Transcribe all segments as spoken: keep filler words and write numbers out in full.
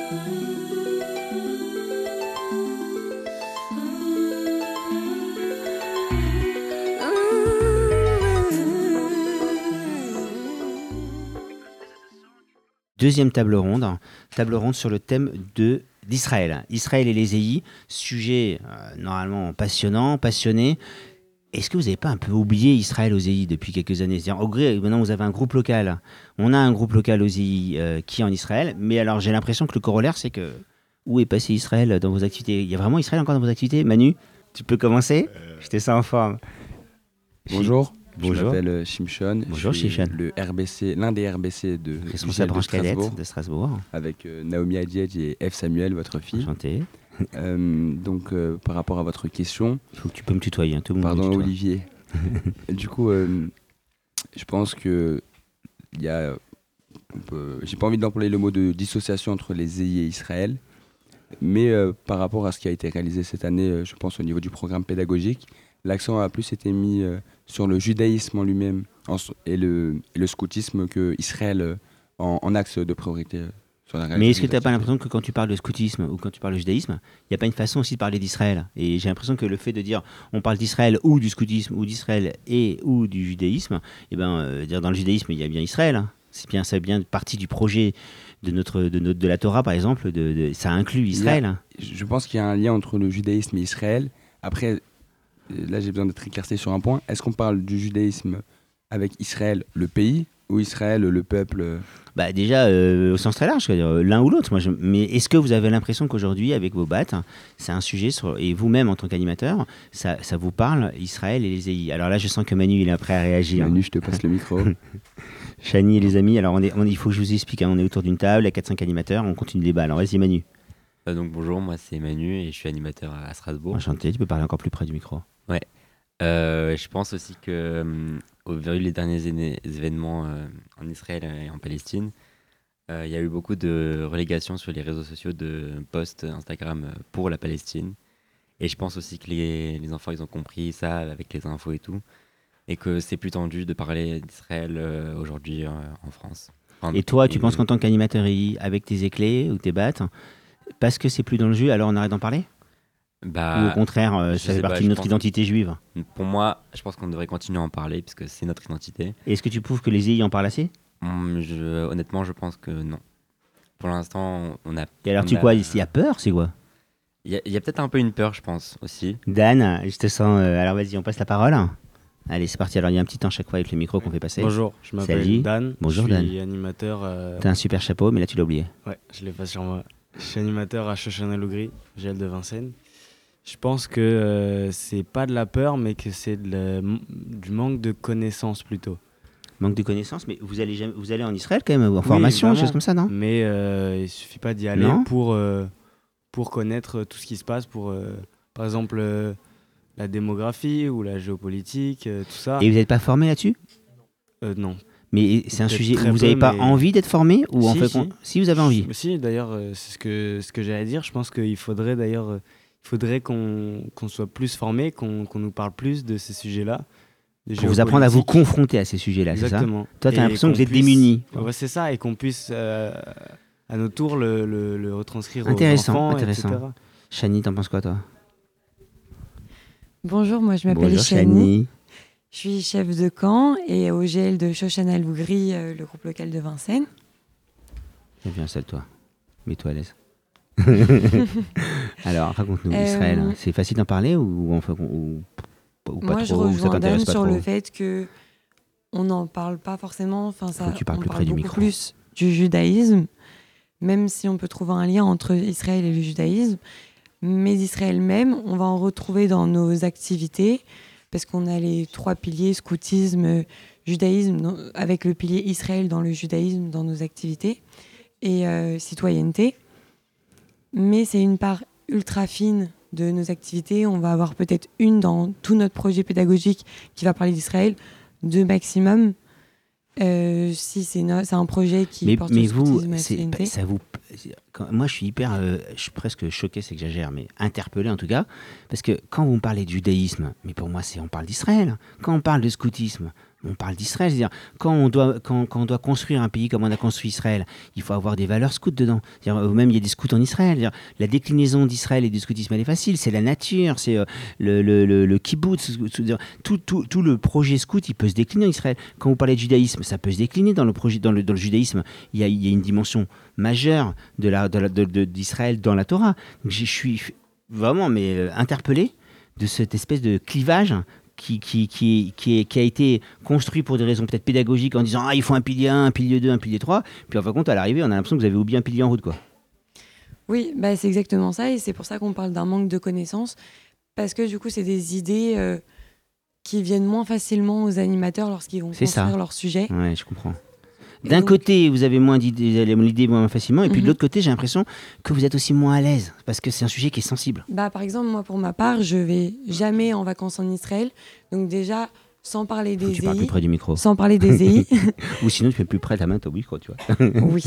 Deuxième table ronde, table ronde sur le thème de, d'Israël. Israël et les E I, sujet euh, normalement passionnant, passionné. Est-ce que vous n'avez pas un peu oublié Israël aux E I depuis quelques années ? C'est-à-dire, au gré, maintenant vous avez un groupe local. On a un groupe local aux E I euh, qui est en Israël, mais alors j'ai l'impression que le corollaire, c'est que où est passé Israël dans vos activités ? Il y a vraiment Israël encore dans vos activités ? Manu, tu peux commencer ? euh... Je te sens en forme. Bonjour. Bonjour. Je m'appelle Shimshon. Bonjour je suis Shimshon. Le R B C, l'un des R B C de responsable branche cadette de Strasbourg. Avec euh, Naomi Adjedj et F. Samuel, votre fille. Enchanté. Euh, donc, euh, par rapport à votre question. Il faut que tu peux me tutoyer. Hein, tout le monde pardon, me tutoie. Olivier. Du coup, euh, je pense que il y a. On peut, j'ai pas envie d'employer le mot de dissociation entre les E I et Israël, mais euh, par rapport à ce qui a été réalisé cette année, euh, je pense au niveau du programme pédagogique, l'accent a plus été mis euh, sur le judaïsme en lui-même en, et, le, et le scoutisme que Israël euh, en, en axe de priorité. Euh, sur la réalisation. Mais est-ce que tu n'as pas l'impression que quand tu parles de scoutisme ou quand tu parles de judaïsme, il n'y a pas une façon aussi de parler d'Israël ? Et j'ai l'impression que le fait de dire on parle d'Israël ou du scoutisme ou d'Israël et ou du judaïsme, eh ben, euh, dire dans le judaïsme il y a bien Israël. Hein. C'est bien, ça bien partie du projet de notre de notre de la Torah par exemple. De, de, ça inclut Israël. A, je pense qu'il y a un lien entre le judaïsme et Israël. Après. Là, j'ai besoin d'être éclairci sur un point. Est-ce qu'on parle du judaïsme avec Israël, le pays, ou Israël, le peuple ? Bah déjà, euh, au sens très large, l'un ou l'autre. Moi, je... Mais est-ce que vous avez l'impression qu'aujourd'hui, avec vos B A T, c'est un sujet, sur... et vous-même en tant qu'animateur, ça, ça vous parle, Israël et les E I ? Alors là, je sens que Manu, il est prêt à réagir. Manu, je te passe le micro. Chani et les amis, alors on est, on, il faut que je vous explique, hein, on est autour d'une table, il y a quatre cinq animateurs, on continue le débat. Alors vas-y Manu. Euh, donc bonjour, moi c'est Manu et je suis animateur à Strasbourg. Enchanté, tu peux parler encore plus près du micro. Ouais. Euh, je pense aussi que, euh, au vu des derniers éné- événements euh, en Israël et en Palestine, il euh, y a eu beaucoup de relégations sur les réseaux sociaux de posts Instagram pour la Palestine. Et je pense aussi que les, les enfants, ils ont compris ça avec les infos et tout. Et que c'est plus tendu de parler d'Israël euh, aujourd'hui euh, en France. En, et toi, et tu penses qu'en tant qu'animateur I I, avec tes éclés ou tes B A T, parce que c'est plus dans le jus, alors on arrête d'en parler ? Bah, ou au contraire, euh, ça fait partie pas, de notre identité juive ? Pour moi, je pense qu'on devrait continuer à en parler, puisque c'est notre identité. Et est-ce que tu prouves que les E I en parlent assez ? hum, je, Honnêtement, je pense que non. Pour l'instant, on a... Et alors on tu a, quoi ? Il y a peur, c'est quoi ? Il y a, y a peut-être un peu une peur, je pense, aussi. Dan, je te sens... Euh, alors vas-y, on passe la parole. Allez, c'est parti. Alors il y a un petit temps chaque fois avec le micro qu'on fait passer. Bonjour, je m'appelle Salut. Dan. Bonjour je Dan. suis animateur... Euh... T'as un super chapeau, mais là tu l'as oublié. Ouais, je l'ai pas sur moi. Je suis animateur à Shoshana Lougri, G L de Vincennes. Je pense que euh, c'est pas de la peur, mais que c'est de la, du manque de connaissances plutôt. Manque de connaissances, mais vous allez, jamais, vous allez en Israël quand même, en formation, oui, des choses comme ça, non ? Mais euh, il suffit pas d'y aller non pour, euh, pour connaître tout ce qui se passe, pour euh, par exemple euh, la démographie ou la géopolitique, euh, tout ça. Et vous n'êtes pas formé là-dessus ? euh, Non. Mais c'est un Peut-être sujet où vous peu, n'avez pas mais... envie d'être formé ou si, en fait, si. on... si vous avez envie. Si, d'ailleurs, euh, c'est ce que, ce que j'allais dire. Je pense qu'il faudrait d'ailleurs, euh, il faudrait qu'on, qu'on soit plus formé, qu'on, qu'on nous parle plus de ces sujets-là. Pour vous apprendre à vous confronter à ces sujets-là, c'est ça ? Exactement. Toi, tu as l'impression que vous êtes puisse... démunis. Ouais, c'est ça, et qu'on puisse, euh, à notre tour, le, le, le retranscrire intéressant, aux enfants, intéressant. et cetera. Chani, t'en penses quoi, toi ? Bonjour, moi je m'appelle Bonjour, Chani. Chani. Je suis chef de camp et au G L de Shoshana Lougri, euh, le groupe local de Vincennes. Viens, installe-toi. Mets-toi à l'aise. Alors, raconte-nous, euh, Israël. C'est facile d'en parler ou, ou, ou, ou pas moi, trop, je rejoins Dan pas sur trop. le fait qu'on n'en parle pas forcément. Enfin, ça, tu parles on plus parle près du beaucoup micro. plus du judaïsme, même si on peut trouver un lien entre Israël et le judaïsme. Mais d'Israël même, on va en retrouver dans nos activités, parce qu'on a les trois piliers, scoutisme, judaïsme, avec le pilier Israël dans le judaïsme, dans nos activités, et euh, citoyenneté. Mais c'est une part ultra fine de nos activités. On va avoir peut-être une dans tout notre projet pédagogique qui va parler d'Israël, deux maximum. Euh, si c'est, no- c'est un projet qui mais, porte mais sur le vous, scoutisme et la c'est, citoyenneté. ça vous, quand, moi je suis hyper, euh, je suis presque choqué, c'est que j'exagère, mais interpellé en tout cas, parce que quand vous me parlez de judaïsme, mais pour moi c'est, on parle d'Israël. Quand on parle de scoutisme, on parle d'Israël. C'est-à-dire, quand on, doit, quand, quand on doit construire un pays comme on a construit Israël, il faut avoir des valeurs scouts dedans. C'est-à-dire, même il y a des scouts en Israël. C'est-à-dire, la déclinaison d'Israël et du scoutisme, elle est facile. C'est la nature, c'est euh, le, le, le, le kibbutz. Tout, tout, tout le projet scout, il peut se décliner en Israël. Quand vous parlez de judaïsme, ça peut se décliner dans le, projet, dans le, dans le judaïsme. Il y, a, il y a une dimension majeure de la, de la, de, de, d'Israël dans la Torah. Donc, je suis vraiment mais, euh, interpellé de cette espèce de clivage Qui, qui, qui, qui, est, qui a été construit pour des raisons peut-être pédagogiques en disant ah il faut un pilier un, un pilier deux, un pilier trois, puis en fin de compte à l'arrivée on a l'impression que vous avez oublié un pilier en route quoi. Oui, bah, c'est exactement ça et c'est pour ça qu'on parle d'un manque de connaissances parce que du coup c'est des idées euh, qui viennent moins facilement aux animateurs lorsqu'ils vont c'est construire ça. leur sujet. Ouais, je comprends. D'un donc... côté, vous avez moins d'idées, vous avez l'idée moins facilement, et puis Mm-hmm. de l'autre côté, j'ai l'impression que vous êtes aussi moins à l'aise, parce que c'est un sujet qui est sensible. Bah, par exemple, moi, pour ma part, je vais jamais en vacances en Israël. Donc déjà, sans parler Faut que des tu parles plus E I, près du micro. sans parler des E I, Ou sinon, tu mets plus près ta main au micro, tu vois. oui.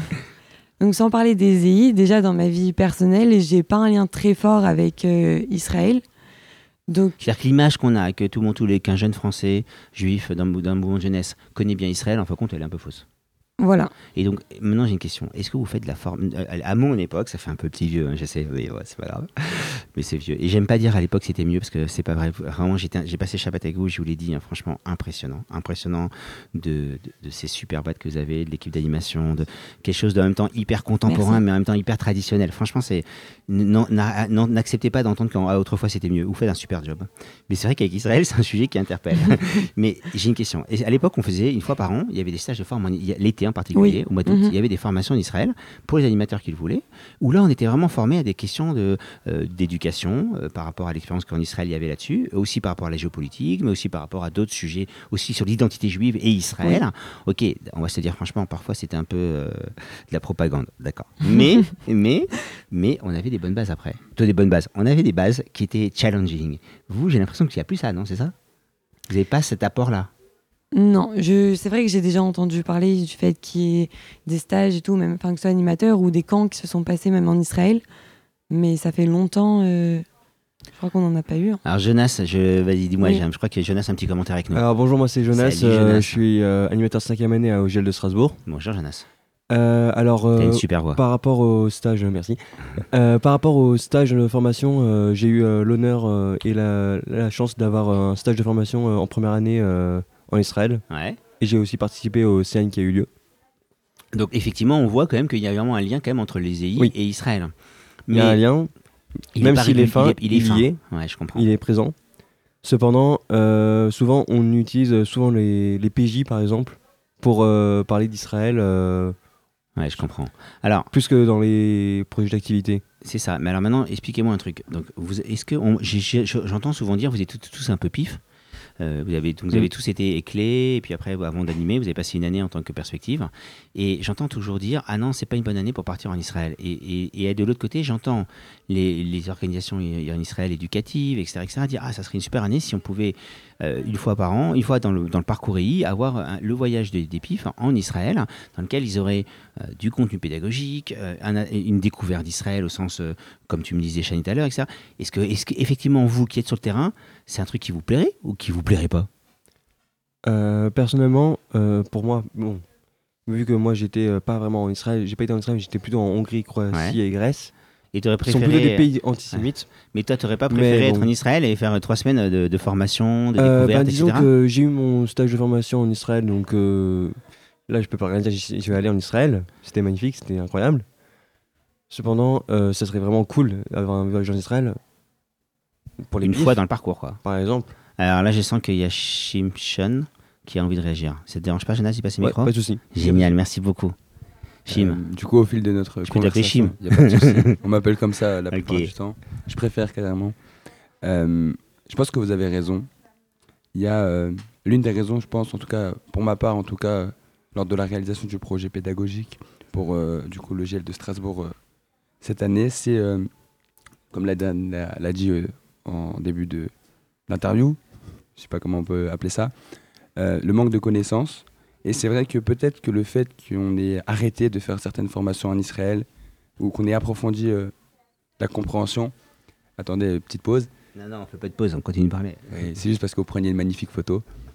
Donc sans parler des E I, déjà dans ma vie personnelle, j'ai pas un lien très fort avec euh, Israël. Donc, C'est-à-dire que l'image qu'on a, que tout le monde, tous les, qu'un jeune français, juif, d'un, d'un mouvement de jeunesse, connaît bien Israël, en fin de compte, elle est un peu fausse. voilà. Et donc, maintenant, j'ai une question. Est-ce que vous faites de la forme... À mon époque, ça fait un peu petit vieux, hein, j'essaie, mais ouais, c'est pas grave. Mais c'est vieux. Et j'aime pas dire à l'époque c'était mieux, parce que c'est pas vrai. Vraiment, j'étais, j'ai passé Shabbat avec vous, je vous l'ai dit, hein, franchement, impressionnant. Impressionnant de, de, de ces super boîtes que vous avez, de l'équipe d'animation, de quelque chose de en même temps hyper contemporain, Merci. mais en même temps hyper traditionnel. Franchement, c'est... Non, n'a- non, n'acceptez pas d'entendre qu'autrefois c'était mieux. Vous faites un super job. Mais c'est vrai qu'avec Israël, c'est un sujet qui interpelle. Mais j'ai une question. Et à l'époque, on faisait une fois par an, il y avait des stages de forme, en- il y a- l'été en particulier, Oui. au mois d'août, Mhm. il y avait des formations en Israël pour les animateurs qui le voulaient, où là, on était vraiment formés à des questions de, euh, d'éducation euh, par rapport à l'expérience qu'en Israël il y avait là-dessus, aussi par rapport à la géopolitique, mais aussi par rapport à d'autres sujets, aussi sur l'identité juive et Israël. Ok, on va se dire franchement, parfois c'était un peu euh, de la propagande, d'accord. Mais, mais, mais on avait des bonnes bases après. Plutôt des bonnes bases. On avait des bases qui étaient challenging. Vous, j'ai l'impression qu'il n'y a plus ça, non? C'est ça? Vous n'avez pas cet apport-là? Non, je, c'est vrai que j'ai déjà entendu parler du fait qu'il y ait des stages et tout, même enfin, que ce soit animateur ou des camps qui se sont passés même en Israël. Mais ça fait longtemps, euh, je crois qu'on n'en a pas eu. hein. Alors Jonas, je, vas-y, dis-moi, Oui. j'ai un- je crois que Jonas a un petit commentaire avec nous. Alors bonjour, moi c'est Jonas, Salut, euh, Jonas. je suis euh, animateur cinquième année à- au G L de Strasbourg. Bonjour Jonas. Euh, alors, T'as euh, une super voix. par rapport au stage, euh, merci. Euh, par rapport au stage de formation, euh, j'ai eu euh, l'honneur euh, et la, la chance d'avoir un stage de formation euh, en première année euh, en Israël. Ouais. Et j'ai aussi participé au C A N qui a eu lieu. Donc effectivement, on voit quand même qu'il y a vraiment un lien quand même entre les E I Oui. et Israël. Il y a un lien, il même pas s'il est régul- fin, il est, il est il fin. y est. Ouais, je comprends. il est présent. Cependant, euh, souvent on utilise souvent les, les P J par exemple pour euh, parler d'Israël euh, Ouais, je comprends. Alors, plus que dans les projets d'activité. c'est ça. Mais alors maintenant, expliquez-moi un truc. Donc, vous, est-ce que on- j'ai- j'ai- j'entends souvent dire, vous êtes tous, tous un peu pif. Euh, vous avez, vous avez Mm. tous été éclés, et puis après, avant d'animer, vous avez passé une année en tant que perspective. Et j'entends toujours dire, ah non, c'est pas une bonne année pour partir en Israël. Et, et, et de l'autre côté, j'entends les, les organisations en Israël éducatives, et cetera, et cetera, dire, ah, ça serait une super année si on pouvait, euh, une fois par an, une fois dans le, dans le parcours E I, avoir un- le voyage des, des P I F en Israël, dans lequel ils auraient euh, du contenu pédagogique, euh, un- une découverte d'Israël au sens, euh, comme tu me disais, Shani, tout à l'heure, et cetera. Est-ce que, est-ce qu'effectivement, vous qui êtes sur le terrain, c'est un truc qui vous plairait ou qui vous plairait pas? Euh, personnellement, euh, pour moi, bon, vu que moi j'étais euh, pas vraiment en Israël, j'ai pas été en Israël, j'étais plutôt en Hongrie, Croatie Ouais. et Grèce. Et t'aurais Qui sont préféré... plutôt des pays antisémites. Mais toi, t'aurais pas Mais préféré être bon. en Israël et faire euh, trois semaines de, de formation, de Euh, découverte, bah, disons et cetera. que j'ai eu mon stage de formation en Israël, donc euh, là je peux pas rien dire, j'y je vais aller en Israël, c'était magnifique, c'était incroyable. Cependant, euh, ça serait vraiment cool d'avoir un voyage en Israël pour les Une pifs, fois dans le parcours, quoi. par exemple. Alors là, je sens qu'il y a Shimshon qui a envie de réagir. Ça te dérange pas, Jonas, il passe le Ouais, micro? pas de souci. Génial, merci beaucoup. Chim. Euh, du coup, au fil de notre Je peux t'appeler conversation, Chim. y a pas de souci. On m'appelle comme ça la plupart Ok. du temps. Je préfère carrément. Euh, je pense que vous avez raison. Il y a euh, l'une des raisons, je pense, en tout cas pour ma part, en tout cas lors de la réalisation du projet pédagogique pour euh, du coup le G L de Strasbourg euh, cette année, c'est euh, comme l'a, l'a, l'a dit euh, en début de l'interview, je sais pas comment on peut appeler ça, euh, le manque de connaissances. Et c'est vrai que peut-être que le fait qu'on ait arrêté de faire certaines formations en Israël ou qu'on ait approfondi euh, la compréhension. Attendez, petite pause. Non, non, on fait pas de pause, on continue de parler. Oui, c'est juste parce que vous preniez une magnifique photo.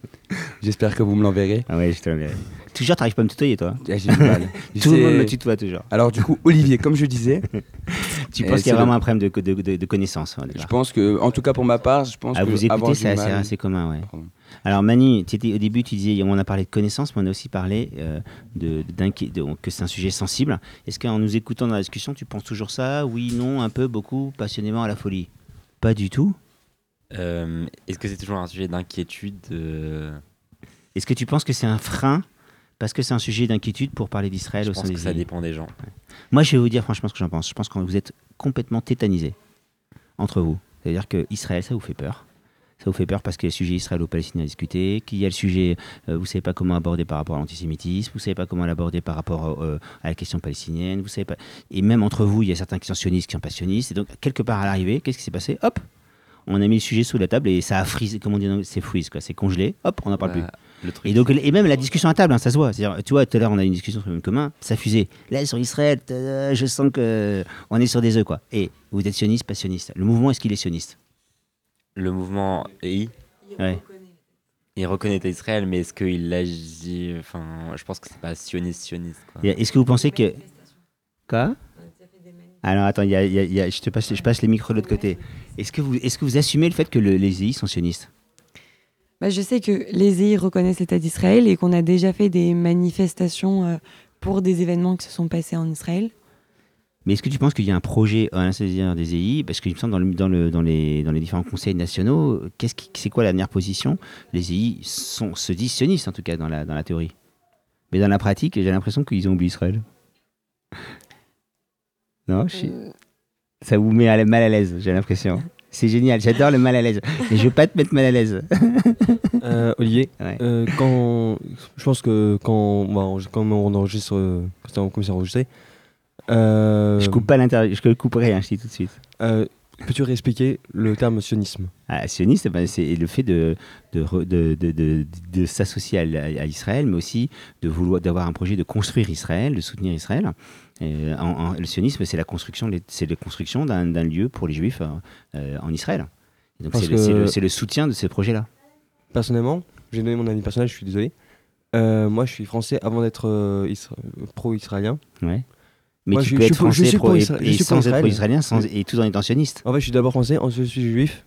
J'espère que vous me l'enverrez. Ah ouais, je te l'enverrai. Toujours, t'arrives pas à me tutoyer, toi. Ah, j'ai du mal. Tout le C'est- monde me tutoie toujours. Alors du coup, Olivier, comme je disais, Tu Euh, penses qu'il y c'est a le- vraiment un problème de, de, de, de connaissance hein, déjà. je pense que, en tout cas pour ma part, je pense À que vous avoir écouter, du c'est assez, mal- assez commun, ouais. Pardon. Alors Mani, tu étais- au début, tu disais, on a parlé de connaissance, mais on a aussi parlé euh, de, d'inqui- de- que c'est un sujet sensible. Est-ce qu'en nous écoutant dans la discussion, tu penses toujours ça? Oui, non, un peu, beaucoup, passionnément à la folie? Pas du tout. Euh, Est-ce que c'est toujours un sujet d'inquiétude euh, Est-ce que tu penses que c'est un frein parce que c'est un sujet d'inquiétude pour parler d'Israël Je au sein pense des que ça îles? dépend des gens. Moi, je vais vous dire franchement ce que j'en pense. Je pense que vous êtes complètement tétanisés entre vous. C'est-à-dire que Israël, ça vous fait peur. Ça vous fait peur parce qu'il y a le sujet israélo-palestinien à discuter, qu'il y a le sujet, euh, vous ne savez pas comment aborder par rapport à l'antisémitisme, vous ne savez pas comment l'aborder par rapport euh, à la question palestinienne, vous savez pas. Et même entre vous, il y a certains qui sont sionistes, qui sont pas sionistes. Et donc, quelque part à l'arrivée, qu'est-ce qui s'est passé? Hop, on a mis le sujet sous la table et ça a frisé, comment on dit, c'est freeze, quoi. C'est congelé, hop, on n'en parle plus. Bah, le truc, Et donc, et même la discussion à table, hein, ça se voit. C'est-à-dire, tu vois, tout à l'heure, on a eu une discussion sur le même commun, ça fusait. Là, sur Israël, tada, je sens que on est sur des œufs, quoi. Et vous êtes sioniste, pas sioniste. Le mouvement, est-ce qu'il est sioniste? le mouvement E I, Ouais. il reconnaît Israël, mais est-ce qu'il agit. Enfin, je pense que c'est pas sioniste, sioniste. Quoi. Et Est-ce que vous pensez que. Quoi? Alors, attends, il y a- il y a- il y a- je te passe, je passe les micros de l'autre côté. Est-ce que, vous, est-ce que vous assumez le fait que le- les E I sont sionistes? Bah, je sais que les E I reconnaissent l'État d'Israël et qu'on a déjà fait des manifestations euh, pour des événements qui se sont passés en Israël. Mais est-ce que tu penses qu'il y a un projet à l'intérieur des E I? Parce qu'il me semble dans, le, dans, le, dans, les, dans les différents conseils nationaux, qu'est-ce qui, c'est quoi la dernière position? Les E I sont, se disent sionistes, en tout cas, dans la, dans la théorie. Mais dans la pratique, j'ai l'impression qu'ils ont oublié Israël. Non je suis- Ça vous met à la- mal à l'aise, j'ai l'impression. C'est génial, j'adore le mal à l'aise. Mais je veux pas te mettre mal à l'aise. Euh, Olivier, Ouais. euh, quand, je pense que quand, on va enregistrer- quand on enregistre, euh, quand on c'est enregistré, euh, Je coupe pas l'interview, je couperai, hein, je dis tout de suite. euh, peux-tu réexpliquer le terme sionisme? Ah, sioniste, ben, c'est le fait de, de, re- de, de, de, de s'associer à, à Israël, mais aussi de vouloir d'avoir un projet de construire Israël, de soutenir Israël. Et, en, en- le sionisme, c'est la construction, c'est la construction d'un d'un lieu pour les Juifs euh, en Israël. Et donc Parce c'est le, c'est que- le- c'est le soutien de ces projets-là. Personnellement, j'ai donné mon avis personnel, je suis désolé. Euh, moi, je suis français avant d'être euh, isra- pro-israélien. Ouais. Mais Moi, tu je- peux je être suis pour- je français suis pro, pour et, Isra- je et suis pour sans être Israël. pro-israélien, sans, et tout en étant sioniste. En fait, je suis d'abord français, ensuite je suis juif,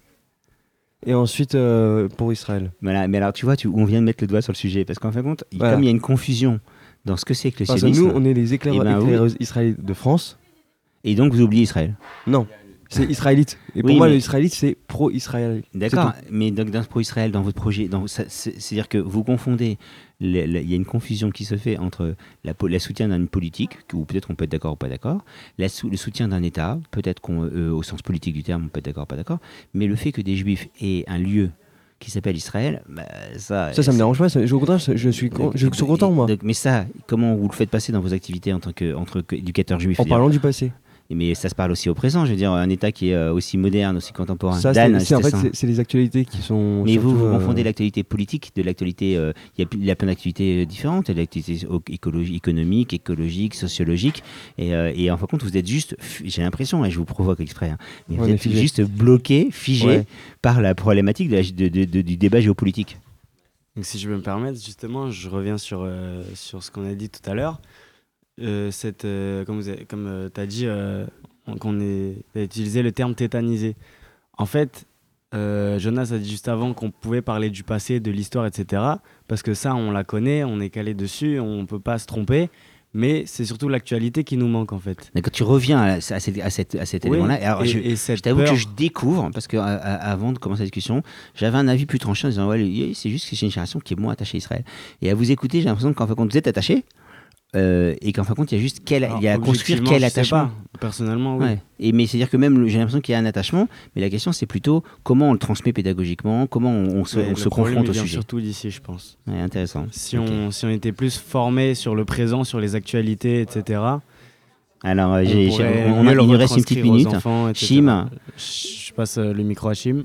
et ensuite euh, pour Israël. Voilà. Mais alors, tu vois, tu, on vient de mettre le doigt sur le sujet, parce qu'en fin de compte, il- Voilà. comme il y a une confusion dans ce que c'est que le Parce que sionisme, nous, on est les éclaire- Eh ben, oui. éclaireuses israélites de France. et donc vous oubliez Israël. Non, c'est israélite. Et pour Oui, moi, mais- le israélite, c'est pro-israël. D'accord, mais donc dans ce pro-Israël, dans votre projet, dans, ça- c'est- c'est-à-dire que vous confondez, le- le- il y a une confusion qui se fait entre la, po- la soutien d'une politique, ou peut-être on peut être d'accord ou pas d'accord, la sou- le soutien d'un État, peut-être qu'on, euh, au sens politique du terme, on peut être d'accord ou pas d'accord, mais le fait que des Juifs aient un lieu qui s'appelle Israël, bah, ça... Ça, ça me dérange pas. ça- je- Au contraire, je suis, con- je suis content, moi. Donc, mais ça, comment vous le faites passer dans vos activités en tant que, en tant qu'éducateur juif? En C'est-à-dire- parlant du passé. Mais ça se parle aussi au présent, je veux dire, un État qui est euh, aussi moderne, aussi contemporain. Ça, Dan, c'est, c'est- en c'était fait, ça. c'est, c'est les actualités qui sont. Mais vous, surtout, vous euh, confondez l'actualité politique de l'actualité. euh, Il y, a- il y a plein d'actualités euh, différentes, l'actualité o- écologie, économique, écologique, sociologique. Et, euh, et en fin de compte, vous êtes juste, f- j'ai l'impression, et je vous provoque exprès, hein, mais On vous est êtes figé. juste bloqué, figé Ouais. par la problématique de la- de- de- de- du débat géopolitique. Donc, si je peux me permettre, justement, je reviens sur, euh, sur ce qu'on a dit tout à l'heure. Euh, cette, euh, comme vous avez- comme tu as dit, euh, on- qu'on est, t'as utilisé le terme tétanisé. En fait, euh, Jonas a dit juste avant qu'on pouvait parler du passé, de l'histoire, et cetera. Parce que ça, on la connaît, on est calé dessus, on ne peut pas se tromper. Mais c'est surtout l'actualité qui nous manque, en fait. Mais quand tu reviens à, à, cette- à cette- à cet Oui, élément-là, alors et- je, et cette je t'avoue peur- que je découvre, parce que à- à- avant de commencer la discussion, j'avais un avis plus tranché en disant ouais, le- c'est juste que c'est une génération qui est moins attachée à Israël. Et à vous écouter, j'ai l'impression qu'en fin de compte, vous êtes attaché, euh, et qu'en fin de compte, il y a juste quel, il y a à Alors, construire objectivement, quel je sais attachement. pas. Personnellement, oui. Ouais. Et mais c'est-à-dire que même le- j'ai l'impression qu'il y a un attachement, mais la question c'est plutôt comment on le transmet pédagogiquement, comment on, on se, Mais on le se problème, confronte il au vient sujet. surtout d'ici, je pense. Ouais, intéressant. Si, Ok. on, si on était plus formé sur le présent, sur les actualités, et cetera. Alors euh, on j'ai- j'ai- pourrait on, mieux a- le il nous reste une petite retranscrire aux minute. enfants, et cetera. Chim, Je passe euh, le micro à Chim.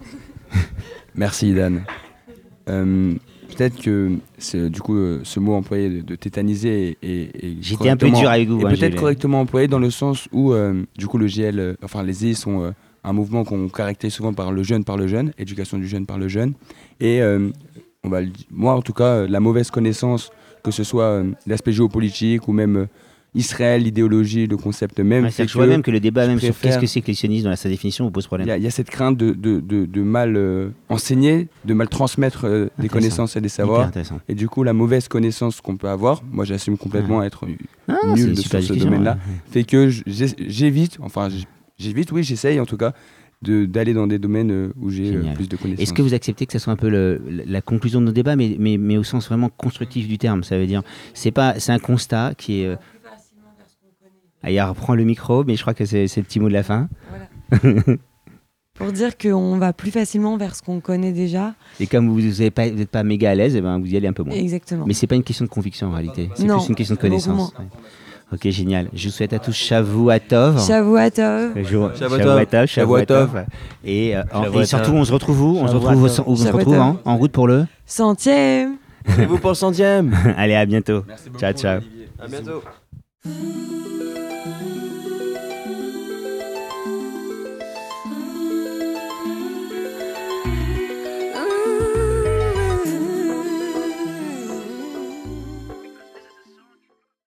Merci Dan. Euh, Peut-être que c'est, du coup euh, ce mot employé de, de tétaniser est, est- est j'étais un peu correctement- dur avec vous. est hein, peut-être j'ai- correctement employé dans le sens où euh, du coup le G L, euh, enfin les E I sont euh, un mouvement qu'on caractérise souvent par le jeune par le jeune, éducation du jeune par le jeune, et euh, on va le di- moi en tout cas, euh, la mauvaise connaissance, que ce soit euh, l'aspect géopolitique ou même euh, Israël, l'idéologie, le concept même. Ouais, fait c'est-à-dire que je vois que même que le débat je même sur préfère- qu'est-ce que c'est que les sionistes dans sa définition vous pose Il problème. y, a- il y a cette crainte de, de, de, de mal euh, enseigner, de mal transmettre euh, des Intéressant. connaissances et des Hyper savoirs. intéressant. Et du coup, la mauvaise connaissance qu'on peut avoir, moi j'assume complètement être Ah, c'est nul une de- super sur ce discussion, domaine-là, ouais. fait que j- j'ai- j'évite, enfin j- j'évite, oui, j'essaye en tout cas, de- d'aller dans des domaines euh, où j'ai euh, Génial. plus de connaissances. Est-ce que vous acceptez que ce soit un peu le- la conclusion de nos débats, mais, mais, mais au sens vraiment constructif du terme? Ça veut dire, c'est pas, c'est un constat qui est. euh, Ah, il reprend le micro, mais je crois que c'est c'est le petit mot de la fin. Pour dire qu'on va plus facilement vers ce qu'on connaît déjà. Et comme vous n'êtes pas, vous êtes pas méga à l'aise, eh ben, vous y allez un peu moins. Exactement. Mais c'est pas une question de conviction en réalité, c'est Non, plus une question de beaucoup connaissance. Ouais. Ok, génial. Je vous souhaite à tous Shavuatov. Shavuatov. Shavuatov. Shavuatov. Shavuatov. Et, euh, en- et Shavuatov. surtout, on se retrouve où On se retrouve, au- où on se Shavuatov. retrouve hein, en route pour le. Centième. Et vous pour le centième. Allez, à bientôt. Ciao, ciao. À bientôt.